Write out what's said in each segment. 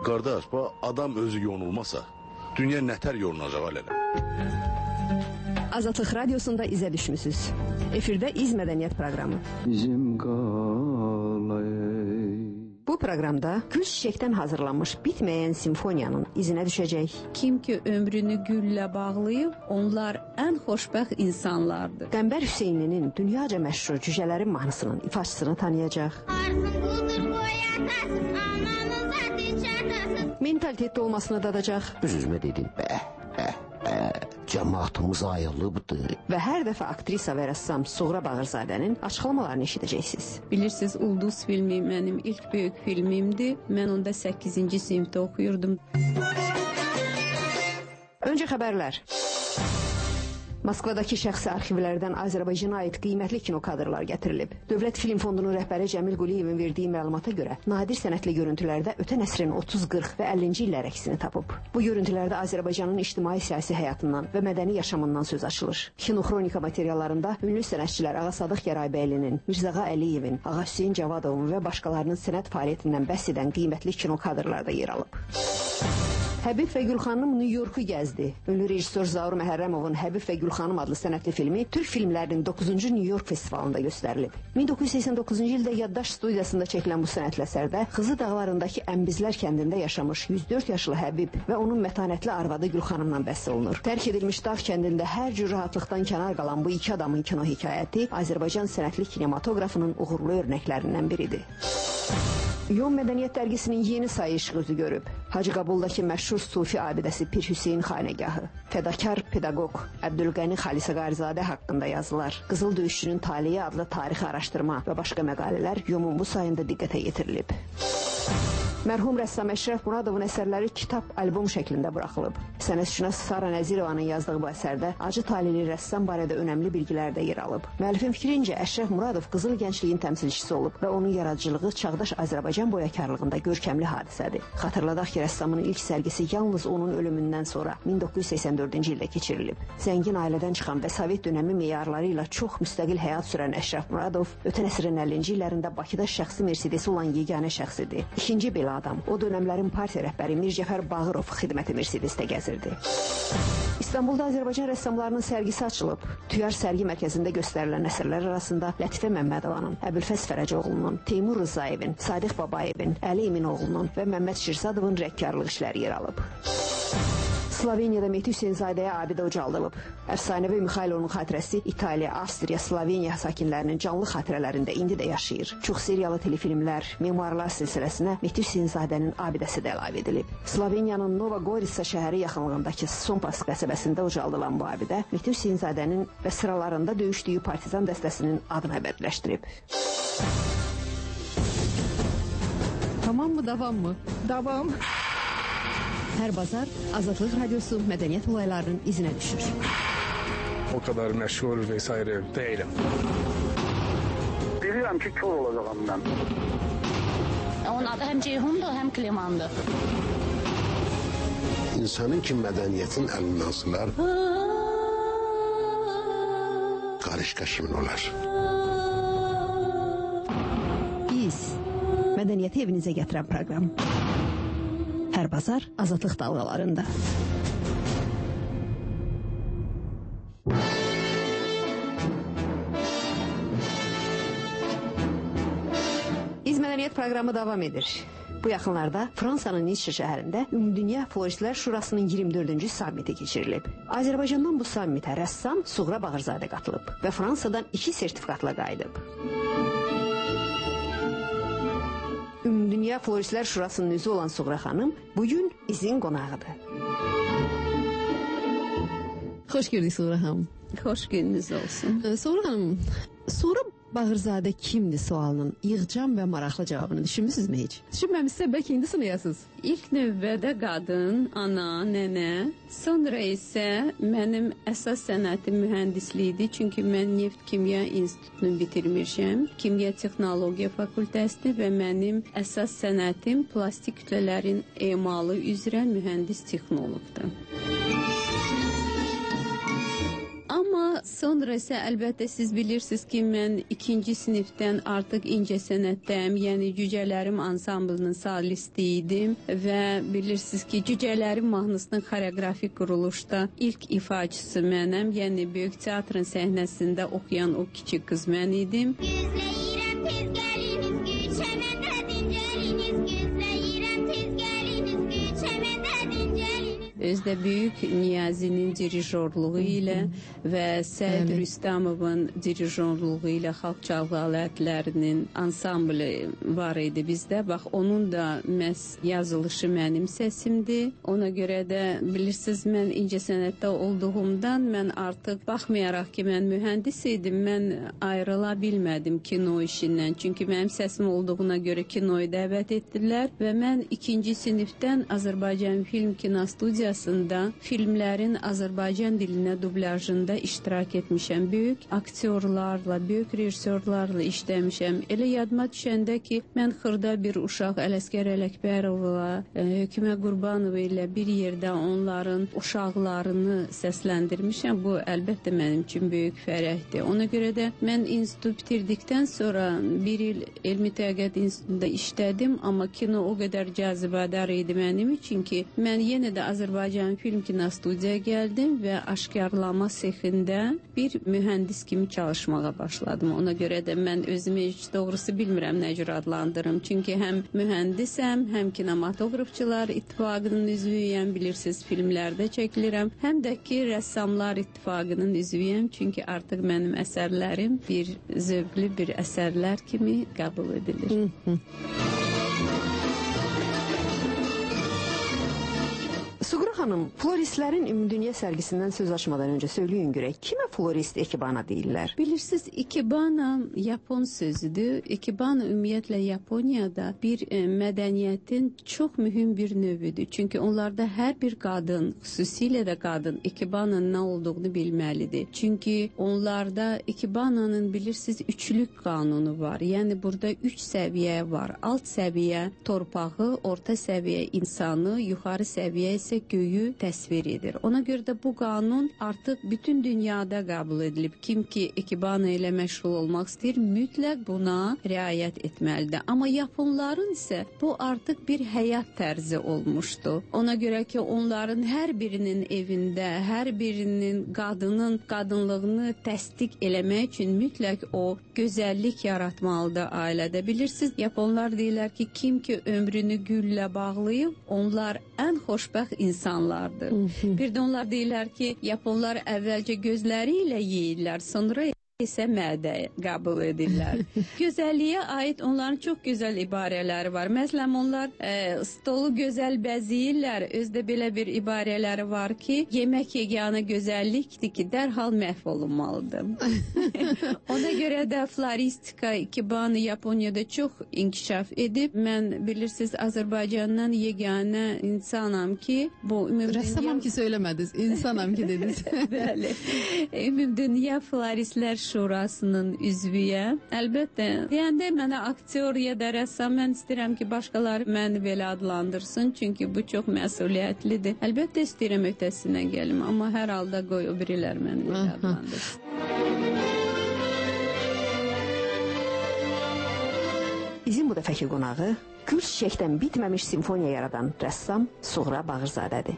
Qardaş, adam özü yonulmasa, dünya nətər yonulacaq alələ? Azadlıq Radiosunda izə düşmüsünüz. Efirdə İz Mədəniyyət proqramı. Bizim qalay. Bu proqramda gül çiçəkdən hazırlanmış bitməyən simfoniyanın izinə düşəcək. Kim ki ömrünü güllə bağlayıb, onlar ən xoşbəxt insanlardır. Qəmbər Hüseynlinin dünyaca məşhur Cücələrin mahnısının ifaçısını tanıyacaq. Mentalitetdə olmasını dadacaq. Üz-üzmə dedim, cəmaatımız ayılıbdır. Və hər dəfə aktrisa və rəssam Suğra Bağırzadənin açıqlamalarını eşidəcəksiniz. Bilirsiniz, Ulduz filmi mənim ilk böyük filmimdir. Mən onda 8-ci sinifdə oxuyurdum. Öncə xəbərlər. Moskvadakı şəxsi arxivlərdən Azərbaycana aid qiymətli kino kadrlar gətirilib. Dövlət Film Fondunun rəhbəri Cəmil Quliyevin verdiyi məlumata görə nadir sənətli görüntülərdə ötən əsrin 30, 40 və 50-ci illər əksini tapıb. Bu görüntülərdə Azərbaycanın ictimai-siyasi həyatından və mədəni yaşamından söz açılır. Kinoxronika materiallarında ünlü sənətçilər Ağa Sadıq Gəraybəylinin, Mirzağa Əliyevin, Ağa Hüseyn Cavadovun və başqalarının sənət fəaliyyətindən bəhs edən qiymətli kino kadrlarda yer alıb. Həbib və Gülxanım New Yorku gəzdi. Ünlü rejissor Zaur Məhərrəmovun Həbib və Gülxanım adlı sənətli filmi Türk filmlərinin 9-cu New York festivalında göstərilib. 1989-cu ildə Yaddaş studiyasında çəkilən bu sənətli əsərdə Xızı dağlarındakı Ənbizlər kəndində yaşamış 104 yaşlı Həbib və onun mətanətli arvadı Gülxanımla bəhs olunur. Tərk edilmiş dağ kəndində hər cür rahatlıqdan kənar qalan bu iki adamın kino hekayəti Azərbaycan sənətli kinematografının uğurlu örnəklərindən biridir. Yon Mədəniyyət dərgisinin yeni sayı işıq üzü görüb. Hacı Qabuldakı məşhur sufi abidəsi Pir Hüseyn xanəgahı, fədakar pedaqoq Əbdülqəni Xalisəqarizadə haqqında yazılar, Qızıl Döyüşçünün taleyi adlı tarixi araşdırma və başqa məqalələr Yomun bu sayında diqqətə yetirilib. Mərhum rəssam Əşrəf Muradovun əsərləri kitab-albom şəklində buraxılıb. Sənətşünas Sara Nəzirovanın yazdığı bu əsərdə acı talihli rəssam barədə önəmli bilgilər də yer alıb. Müəllifin fikrincə Əşrəf Muradov qızıl gəncliyin təmsilçisi olub və onun yaradıcılığı çağdaş Azərbaycan boyakarlığında görkəmli hadisədir. Xatırladaq ki, rəssamın ilk sərgisi yalnız onun ölümündən sonra 1984-cü ildə keçirilib. Zəngin ailədən çıxan və Sovet dönəmi meyarları ilə çox müstəqil həyat sürən Əşrəf Muradov ötən əsrin 50-ci illərində Bakıda şəxsi Mercedesi olan yeganə şəxs idi. İkinci belə adam. O dönəmlərin partiya rəhbəri Mir Cəfər Bağırov xidməti Mercedesdə gəzirdi. İstanbulda Azərbaycan rəssamlarının sərgisi açılıb. Tüyar sərgi mərkəzində göstərilən əsərlər arasında Lətifə Məmmədovanın, Əbülfəz Fərəcoğlunun, Teymur Rızayevin, Sadiq Babayevin, Əli Eminoğlunun və Məmməd Şirsadovun rəngkarlıq işləri yer alıb. Sloveniyada Mehdi Hüseynzadəyə abidə ucaldılıb. Əfsanəvi Mixailovun xatirəsi İtaliya, Avstriya, Sloveniya sakinlərinin canlı xatirələrində indi də yaşayır. Çox seriyalı telefilmlər, memuarlar silsiləsinə Mehdi Hüseynzadənin abidəsi də əlavə edilib. Sloveniyanın Nova Gorica şəhəri yaxınlığındakı Sompas qəsəbəsində ucaldılan bu abidə Mehdi Hüseynzadənin və sıralarında döyüşdüyü partizan dəstəsinin adını əbədiləşdirib. Tamam mı, davam mı? Davam. Hər bazar Azadlıq Radiosu mədəniyyət olaylarının izinə düşür. O kadar məşhur vesaire değilim. Bilirəm ki, kör olacağım mən. Onun adı həm Ceyhundur, həm Klimandır. İnsanın ki mədəniyyətin əlindən asılar, qarışqa kimin olar? Biz mədəniyyəti evinizə gətirən proqram. Hər bazar Azadlıq dalğalarında. İz Mədəniyyət proqramı davam edir. Bu yaxınlarda Fransanın Nice şəhərində Ümumdünya Floristlər Şurasının 24-cü sammiti keçirilib. Azərbaycandan bu sammitə rəssam Suğra Bağırzadə qatılıb və Fransadan 2 sertifikatla qayıdıb. Ümumdünya Floristlər Şurasının üzvü olan Suğra xanım bugün izin qonağıdır. Xoş gördük Suğra xanım. Xoş gününüz olsun. Suğra xanım, Suğra Bağırzadə kimdir sualının yığcam və maraqlı cavabını düşünmüsünüzmü heç? Düşünməmişsə bəlkə indi sınayasınız. İlk növbədə qadın, ana, nənə, sonra isə mənim əsas sənətim mühəndislikdir. Çünki mən Neft Kimya İnstitutunu bitirmişəm. Kimya Texnologiya fakültəsini və mənim əsas sənətim plastik kütlələrin emalı üzrə mühəndis texnoloqdur. Amma Sonra isə əlbəttə siz bilirsiniz ki, mən 2-ci sinifdən artıq incəsənətdəyim, yəni Cücələrim ansamblının solisti idim və bilirsiniz ki, Cücələrim mahnısının xoreoqrafik quruluşda ilk ifaçısı mənəm, yəni Böyük Teatrın səhnəsində oxuyan o kiçik qız mən idim. Güzləyirəm tez gəliniz, güçəməndə dincəliniz, güzləyirəm tez gəliniz, güçəməndə dincəliniz. Özdə Böyük Niyazinin dirijorluğu ilə və Səid Rüstəmovun dirijorluğu ilə xalq çalğı alətlərinin ansamblı var idi bizdə. Bax, onun da məhz yazılışı mənim səsimdir. Ona görə də bilirsiniz, mən incəsənətdə olduğumdan mən artıq baxmayaraq ki, mən mühəndis idim, mən ayrıla bilmədim kino işindən. Çünki mənim səsim olduğuna görə kinoya dəvət etdilər və mən 2-ci sinifdən Azərbaycan Film Kinostudiyasında filmlərin Azərbaycan dilinə dublyajında iştirak etmişəm. Böyük aktyorlarla, böyük rejissorlarla işləmişəm. Elə yadıma düşəndə ki, mən xırda bir uşaq Ələsgər Ələkbərovla, Hökümə Qurbanova ilə bir yerdə onların uşaqlarını səsləndirmişəm. Bu əlbəttə mənim üçün böyük fərəhdir. Ona görə də mən institut bitirdikdən sonra bir il Elmi Tədqiqat İnstitutunda işlədim, amma kino o qədər cazibədar idi mənim üçün ki, mən yenə də Azərbaycan Film Kinostudiyaya gəldim və aşkarlama sexində bir mühəndis kimi çalışmağa başladım. Ona görə də mən özümü heç doğrusu bilmirəm nə cür adlandırım. Çünki həm mühəndisəm, həm kinematografçılar İttifaqının üzvüyəm, bilirsiniz, filmlərdə çəkilirəm. Həm də ki, rəssamlar İttifaqının üzvüyəm. Çünki artıq mənim əsərlərim bir zövqlü bir əsərlər kimi qəbul edilir. Suğra xanım, floristlərin Ümumdünya sərgisindən söz açmadan öncə söyləyin görək, kimə florist ekibana deyirlər? Bilirsiniz, ikebana Yapon sözüdür. Ikebana ümumiyyətlə Yaponiyada bir mədəniyyətin çox mühüm bir növüdür. Çünki onlarda hər bir qadın, xüsusilə də qadın ikebananın nə olduğunu bilməlidir. Çünki onlarda ikebananın bilirsiniz üçlük qanunu var. Yəni burada 3 səviyyə var. Alt səviyyə torpağı, orta səviyyə insanı, yuxarı səviyyə isə göyü təsvir edir. Ona görə də bu qanun artıq bütün dünyada qəbul edilib. Kim ki ikebana ilə məşğul olmaq istəyir, mütləq buna riayət etməlidir. Amma Yaponların isə bu artıq bir həyat tərzi olmuşdu. Ona görə ki, onların hər birinin evində, hər birinin qadının qadınlığını təsdiq eləmək üçün mütləq o gözəllik yaratmalıdır ailədə. Bilirsiniz, Yaponlar deyirlər ki, kim ki ömrünü güllə bağlayıb, onlar ən xoşbəxt insanlardır. Bir də onlar deyirlər ki, Yaponlar əvvəlcə gözləri ilə yeyirlər, sonra isə mədə qəbul edirlər. Gözəlliyə aid onların çox gözəl ibarələri var. Məsələn, onlar stolu gözəl bəzəyirlər. Özdə belə bir ibarələri var ki, yemək yeganə gözəllikdir ki, dərhal məhv olunmalıdır. Ona görə də floristika, ikebana Yaponiyada çox inkişaf edib. Mən bilirsiniz, Azərbaycandan yeganə insanam ki, bu rəssamam ki söyləmədiniz, insanam ki dediniz. Bəli. Ümumdünya Floristlər Şurasının üzvüyəm. Əlbəttə, deyəndə mənə aktyor ya da rəssam, mən istəyirəm ki, başqaları məni belə adlandırsın, çünki bu çox məsuliyyətlidir. Əlbəttə istəyirəm ötəsinə gəlim, amma hər halda qoy o birilər məni belə adlandırsın. Bizim bu dəfəki qonağı gül çiçəkdən bitməmiş simfoniya yaradan rəssam Suğra Bağırzadədir.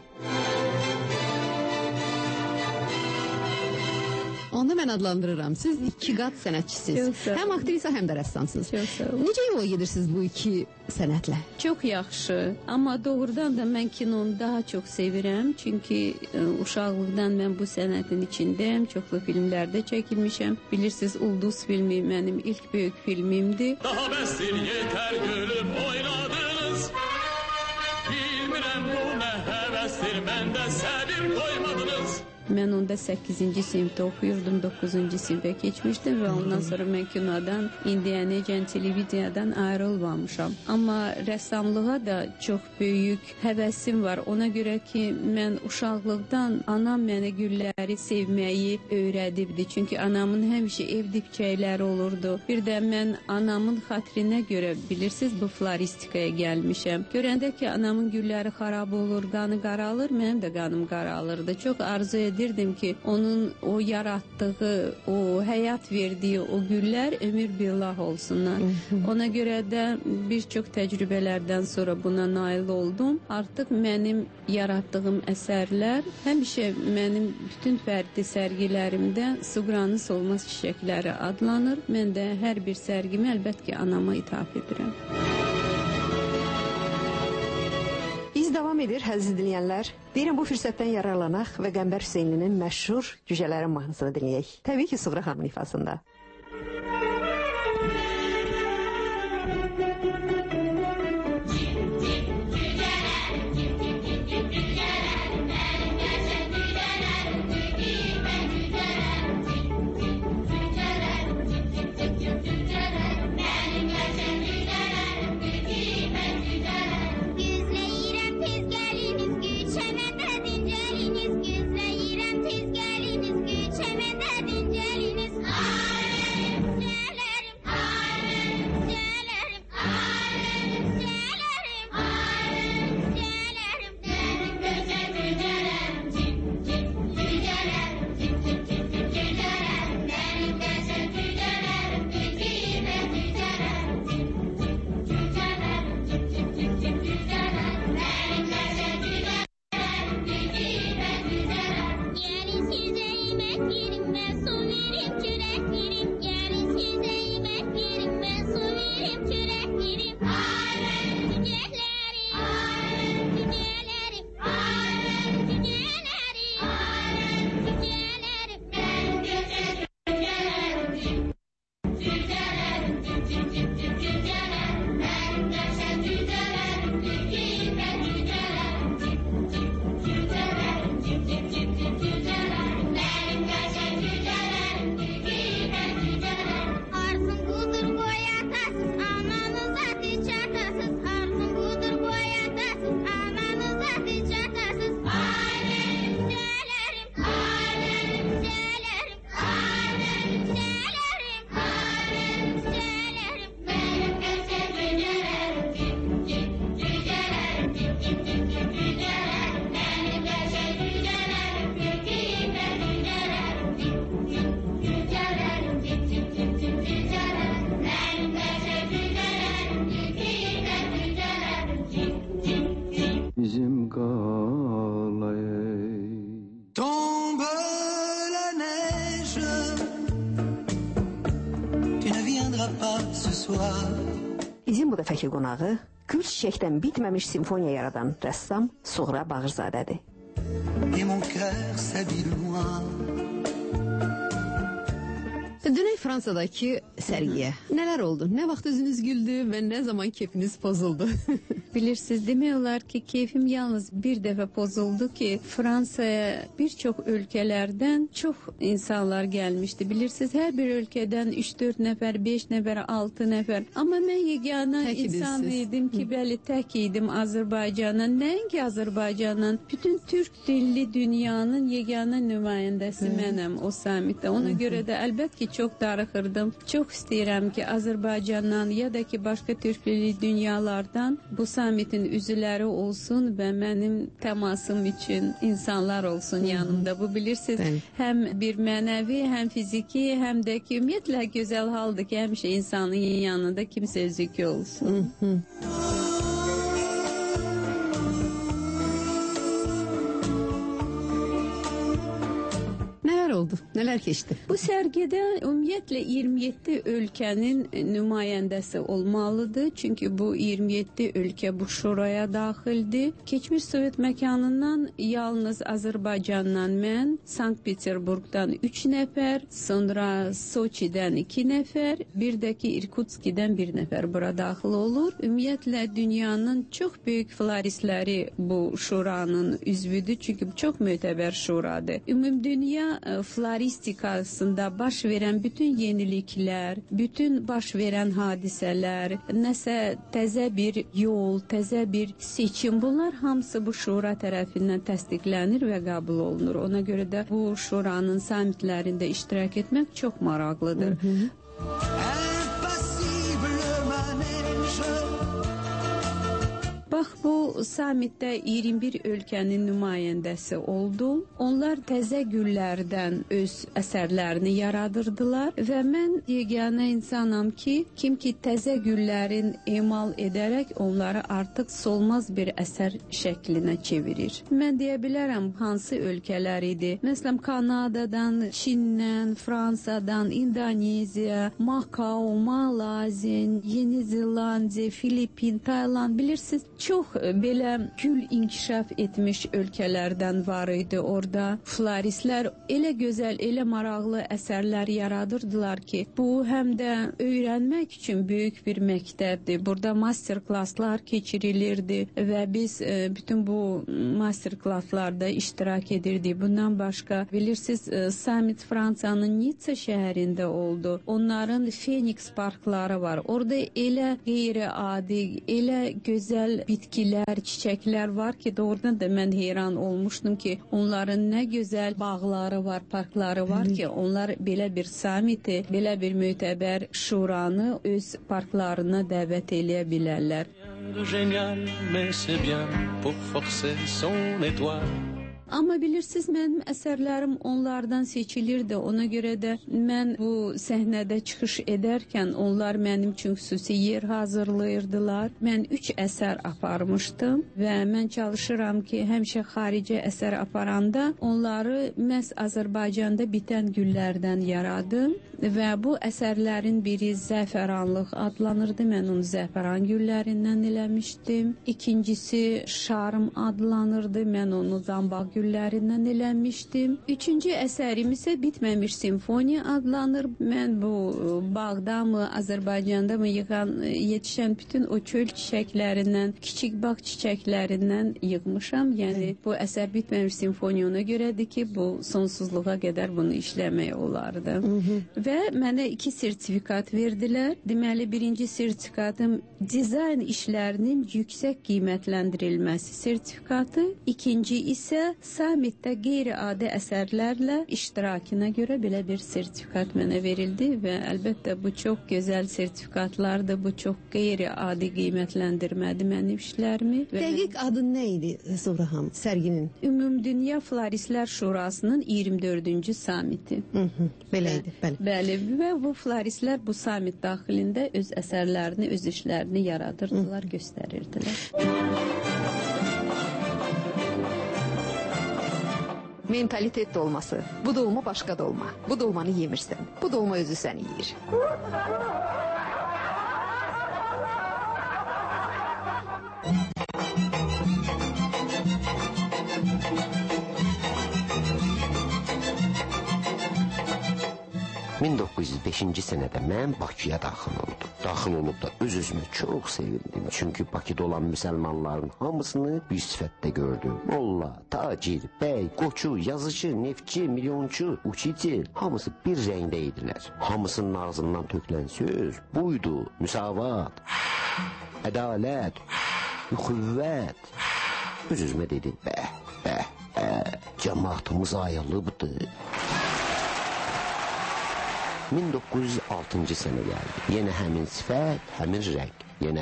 Onda mən adlandırıram. Siz 2 qat sənətçisiniz. Həm aktrisa, həm də rəssamsınız. Necə yola gedirsiniz bu 2 sənətlə? Çox yaxşı. Amma doğrudan da mən kinonu daha çox sevirəm. Çünki uşaqlıqdan mən bu sənətin içindəyəm. Çoxlu filmlərdə çəkilmişəm. Bilirsiniz, Ulduz filmi mənim ilk böyük filmimdir. Daha bəsdir, yetər gülüb oynadınız. Bilmirəm bu nə həvəsdir, məndə səbir qoymadınız. Mən onda 8-ci sinifdə oxuyurdum, 9-cu sinifə keçmişdim və ondan sonra mən kinodan, indiyənəcən televiziyadan ayrılmamışam. Amma rəssamlığa da çox böyük həvəsim var. Ona görə ki, mən uşaqlıqdan anam mənə gülləri sevməyi öyrədibdi. Çünki anamın həmişə ev dibçəkləri olurdu. Bir də mən anamın xətrinə görə, bilirsiniz, bu floristikaya gəlmişəm. Görəndə ki, anamın gülləri xarab olur, qanı qaralır, mənim də qanım qaralırdı. Çox arzu edirdim edirdim ki, onun o yaratdığı, o həyat verdiyi o güllər ömür billah olsunlar. Ona görə də bir çox təcrübələrdən sonra buna nail oldum. Artıq mənim yaratdığım əsərlər həmişə mənim bütün fərdi sərgilərimdə Suqranın solmaz çiçəkləri adlanır. Mən də hər bir sərgimi əlbət ki, anama ithaf edirəm. İz davam edir, əziz dinləyənlər. Deyirəm, bu fürsətdən yararlanaq və Qəmbər Hüseynlinin məşhur Cücələrin mahnısını dinləyək. Təbii ki, Suğra xanımın ifasında. İzin bu dəfəki qonağı gül çiçəkdən bitməmiş simfoniya yaradan rəssam Suğra Bağırzadədir. Dünək Fransadakı sərgiyə nələr oldu? Nə vaxt üzünüz güldü və nə zaman keyfiniz pozuldu? Bilirsiniz, demək olar ki, keyfim yalnız bir dəfə pozuldu ki, Fransaya bir çox ölkələrdən çox insanlar gəlmişdi. Bilirsiniz, hər bir ölkədən 3-4 nəfər, 5 nəfər, 6 nəfər. Amma mən yeganə insan idim ki, bəli, tək idim Azərbaycanın. Nəinki Azərbaycanın, bütün türk dilli dünyanın yeganə nümayəndəsi mənəm o samitdə. Ona görə də əlbət ki, çox darıxırdım. Çox istəyirəm ki, Azərbaycandan ya da ki, başqa türk dilli dünyalardan bu samitin üzvləri olsun və mənim təmasım üçün insanlar olsun yanımda. Bu bilirsiniz, həm bir mənəvi, həm fiziki, həm də ki, ümumiyyətlə gözəl haldır ki, həmişə insanın yanında kimsə özükü olsun. Oldu. Neler keçdi? Bu sərgidə ümumiyyətlə 27 ölkənin nümayəndəsi olmalıdır. Çünki bu 27 ölkə bu şuraya daxildir. Keçmiş Sovet məkanından yalnız Azərbaycandan mən, Sankt-Peterburqdan 3 nəfər, sonra Soçidən 2 nəfər, bir də ki İrkutskidən 1 nəfər bura daxil olur. Ümumiyyətlə dünyanın çox böyük floristləri bu şuranın üzvüdür. Çünki bu çox mötəbər şuradır. Ümumdünya floristikasında baş verən bütün yeniliklər, bütün baş verən hadisələr, nəsə təzə bir yol, təzə bir seçim, bunlar hamısı bu şura tərəfindən təsdiqlənir və qəbul olunur. Ona görə də bu şuranın samitlərində iştirak etmək çox maraqlıdır. Bax, bu bu samitdə 21 ölkənin nümayəndəsi oldu. Onlar təzə güllərdən öz əsərlərini yaradırdılar və mən yeganə insanam ki, kim ki təzə güllərin emal edərək onları artıq solmaz bir əsər şəklinə çevirir. Mən deyə bilərəm hansı ölkələr idi. Məsələn, Kanadadan, Çindən, Fransadan, İndoneziya, Makao, Malaziya, Yeni Zelandiya, Filipin, Tayland, bilirsiniz, çox belə gül inkişaf etmiş ölkələrdən var idi orada. Floristlər elə gözəl, elə maraqlı əsərlər yaradırdılar ki, bu həm də öyrənmək üçün böyük bir məktəbdir. Burada master klasslar keçirilirdi və biz bütün bu master klasslarda iştirak edirdik. Bundan başqa, bilirsiniz, summit Fransanın Nitsa şəhərində oldu. Onların Phoenix parkları var. Orada elə qeyri-adi, elə gözəl bitkilər, çiçəklər var ki, doğrudan da mən heyran olmuşdum ki, onların nə gözəl bağları var, parkları var ki, onlar belə bir samiti, belə bir mötəbər şuranı öz parklarına dəvət eləyə bilərlər. Génial, mais c'est bien pour forcer son étoile. Amma bilirsiniz, mənim əsərlərim onlardan seçilirdi. Ona görə də mən bu səhnədə çıxış edərkən onlar mənim üçün xüsusi yer hazırlayırdılar. Mən 3 əsər aparmışdım və mən çalışıram ki, həmişə xarici əsər aparanda onları məhz Azərbaycanda bitən güllərdən yaradım və bu əsərlərin biri Zəfəranlıq adlanırdı. Mən onu zəfəran güllərindən eləmişdim. İkincisi Şarm adlanırdı. Mən onu zambaq güllərindən eləmişdim. Üçüncü əsərim isə Bitməmiş simfoniya adlanır. Mən bu bağdamı, Azərbaycanda mı yetişən bütün o çöl çiçəklərindən, kiçik bağ çiçəklərindən yığmışam. Yəni bu əsər Bitməmiş simfoniyona görədir ki, bu sonsuzluğa qədər bunu işləmək olardı. Və mənə 2 sertifikat verdilər. Deməli, birinci sertifikatım dizayn işlərinin yüksək qiymətləndirilməsi sertifikatı, ikinci isə samitdə qeyri-adi əsərlərlə iştirakına görə belə bir sertifikat mənə verildi və əlbəttə bu çox gözəl sertifikatlardır, bu çox qeyri-adi qiymətləndirmədi mənim işlərimi. Dəqiq adı nə idi Zuhraham sərginin? Ümumdünya Floristlər Şurasının 24-cü samiti. Belə idi, Bəli, və bu floristlər bu samit daxilində öz əsərlərini, öz işlərini yaradırdılar, göstərirdilər. Mentalitet dolması. Bu dolma başqa dolma. Bu dolmanı yemirsən. Bu dolma özü səni yeyir. ...1905-ci sənədə mən Bakıya daxil oldum. Daxil olub da öz-özümə çox sevindim. Çünki Bakıda olan müsəlmanların hamısını bir sifətdə gördüm. Molla, tacir, bəy, qoçu, yazıcı, neftçi, milyonçu, uçici, hamısı bir rəngdə idilər. Hamısının ağzından tökülən söz buydu: müsavat, ədalət, xüvvət. Öz-özümə dedim, cəmaatımız ayrılıbdır. 1906-cı sənə gəldi. Yenə həmin sifət, həmin rəng. Yenə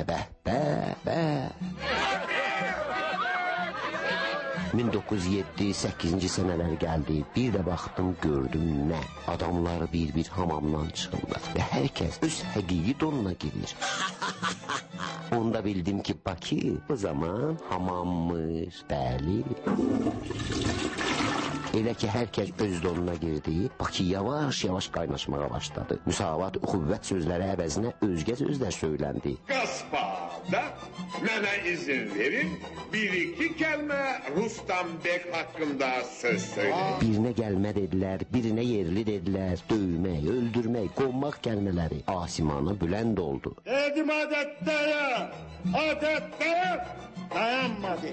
1907-8-ci sənələr gəldi. Bir də baxdım, gördüm nə? Adamlar bir-bir hamamdan çıxırlar və hər kəs öz həqiqi donuna girir. Onda bildim ki, Bakı bu zaman hamammış, bəli. Elə ki, hər kəs öz donuna girdi, Bakı yavaş-yavaş qaynaşmağa başladı. Müsavat, xüvvət sözləri əvəzinə özgə sözlər söyləndi. Qasbada mənə izin verin, bir-iki kəlmə Rustam Bek haqqında söz söyləyin. Birinə gəlmə dedilər, birinə yerli dedilər, döymək, öldürmək, qonmaq kəlmələri asimana bülənd oldu. Dedim adətlərə dayanmadı.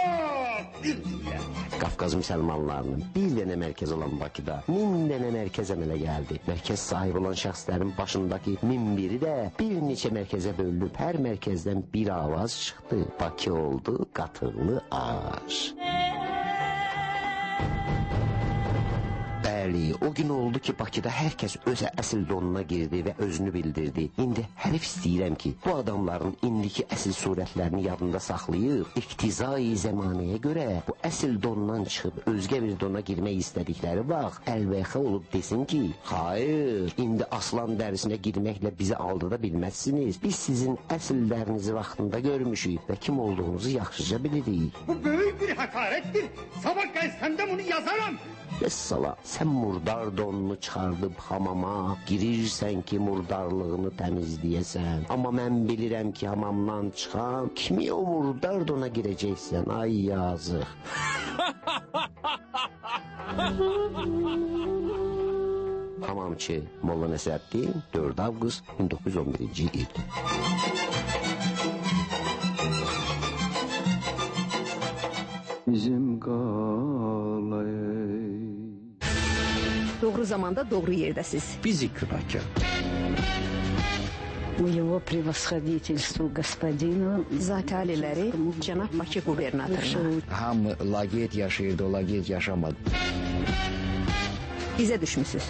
Qafqaz müsəlmanlarının bir dənə mərkəz olan Bakıda 1000 dənə mərkəz əmələ gəldi. Mərkəz sahibi olan şəxslərin başındakı 1001-i də bir neçə mərkəzə bölünüb, hər mərkəzdən bir avaz çıxdı. Bakı oldu qatıqlı aş. Bəli, o gün oldu ki, Bakıda hər kəs öz əsl donuna girdi və özünü bildirdi. İndi hərif istəyirəm ki, bu adamların indiki əsl surətlərini yadında saxlayıb, iqtizai zəmanəyə görə bu əsl dondan çıxıb özgə bir dona girmək istədikləri vaxt əlvəxə olub desin ki, hayır, indi aslan dərisinə girməklə bizi aldada bilməzsiniz. Biz sizin əsillərinizi vaxtında görmüşük və kim olduğunuzu yaxşıca bilirik. Bu böyük bir hakarettir. Sabah gelsem bunu yazarım. Vəssala, sən murdar donunu çıxardıb hamama girirsən ki, murdarlığını təmizləyəsən. Amma mən bilirəm ki, hamamdan çıxan kimi o murdar dona girəcəksən. Ay yazıq. Hamamçı Molla Nəsrəddin 4 avqust 1911-ci il. Bizim qalay. Doğru zamanda doğru yerdəsiz. Bizi günahkar. Моего превосходительству господину Zati aliləri cənab Bakı qubernatoruna. Hamı laqeyd yaşayırdı, o laqeyd yaşamadı. Bizə düşmüsüz.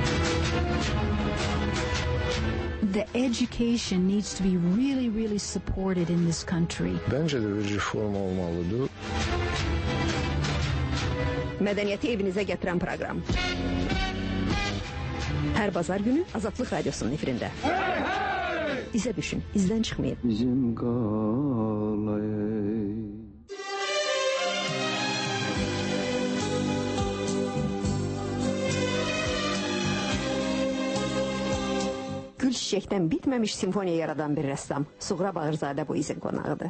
The education needs to be really supported in this country. Bence de bir reform olmalıdır. Mədəniyyəti evinizə gətirən proqram. Hər bazar günü Azadlıq Radiosunun efirində. İzə düşün, izdən çıxmayın. Bizim qalay. Gül çiçəkdən bitməmiş simfoniya yaradan bir rəssam Suğra Bağırzadə bu izin qonağıdır.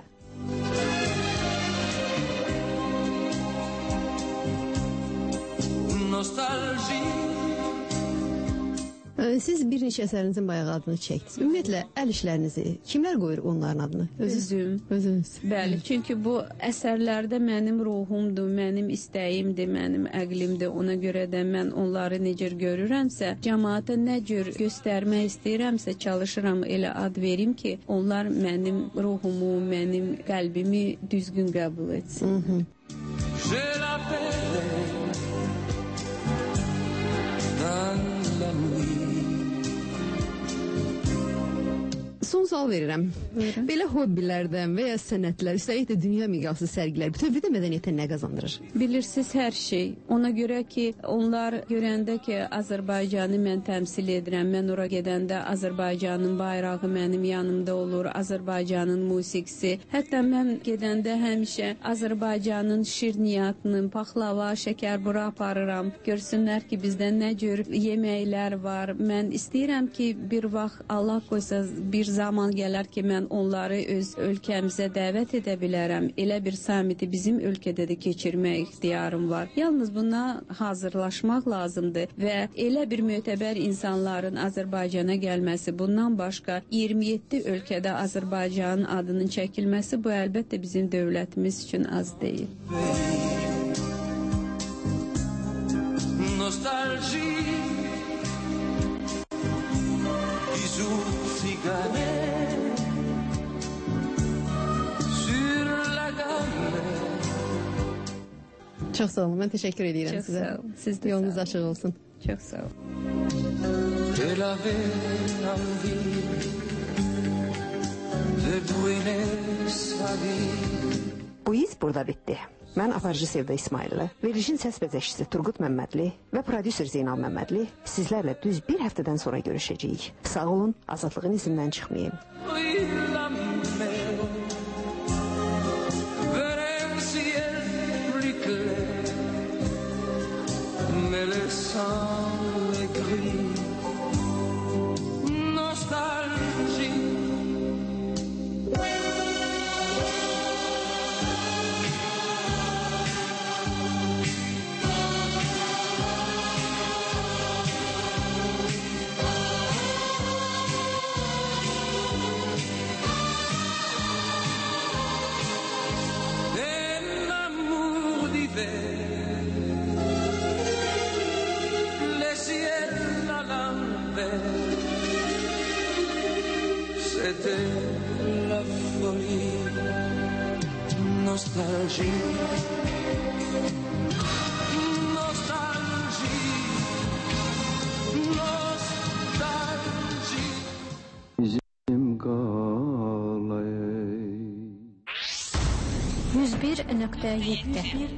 Siz bir neçə əsərinizin bayağı adını çəkdiniz. Ümumiyyətlə, əl işlərinizi kimlər qoyur onların adını? Özünüz. Bəli, çünki bu əsərlərdə mənim ruhumdur, mənim istəyimdir, mənim əqlimdir. Ona görə də mən onları necə görürəmsə, cəmaata nə cür göstərmək istəyirəmsə, çalışıram elə ad verim ki, onlar mənim ruhumu, mənim qəlbimi düzgün qəbul etsin. Son sual verirəm. Belə hobbilərdən və ya sənətlər, üstəlik də dünya miqyaslı sərgilər bütövlükdə mədəniyyətə nə qazandırır? Bilirsiniz, hər şey. Ona görə ki, onlar görəndə ki, Azərbaycanı mən təmsil edirəm, mən ora gedəndə Azərbaycanın bayrağı mənim yanımda olur, Azərbaycanın musiqisi. Hətta mən gedəndə həmişə Azərbaycanın şirniyyatının, paxlava, şəkərbura aparıram. Görsünlər ki, bizdə nə cür yeməklər var. Mən istəyirəm ki, bir vaxt Allah qoysa bir zaman gələr ki, mən onları öz ölkəmizə dəvət edə bilərəm. Elə bir samiti bizim ölkədə də keçirmək ixtiyarım var. Yalnız buna hazırlaşmaq lazımdır və elə bir mötəbər insanların Azərbaycana gəlməsi, bundan başqa 27 ölkədə Azərbaycanın adının çəkilməsi, bu əlbəttə bizim dövlətimiz üçün az deyil. Nostalgie Çox sağ olun, mən təşəkkür edirəm sizə. Siz də yolunuz açıq olsun. Çox sağ olun. Bu iz burada bitdi. Mən aparıcı Sevda İsmailli, verilişin səs bəzəkçisi Turqut Məmmədli və prodüser Zeynal Məmmədli sizlərlə düz bir həftədən sonra görüşəcəyik. Sağ olun, azadlığın izindən çıxmayın. C'était la folie, nostalgie, nostalgie. Bizim qalay 101.7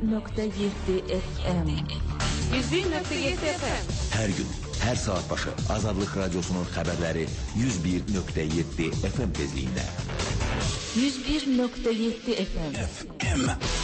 FM 101.7 FM Hər gün, hər saat başı Azadlıq Radiosunun xəbərləri 101.7 FM tezliyində. 101.7 FM.